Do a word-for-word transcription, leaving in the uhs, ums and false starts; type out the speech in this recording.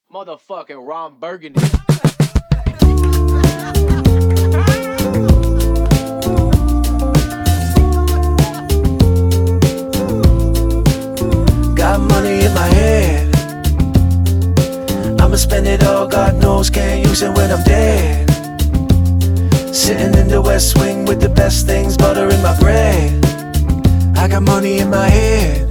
Motherfucking Ron Burgundy. Got money in my head, I'ma spend it all, God knows can't use it when I'm dead. Sitting in the West Wing with the best things, butter in my bread. I got money in my head,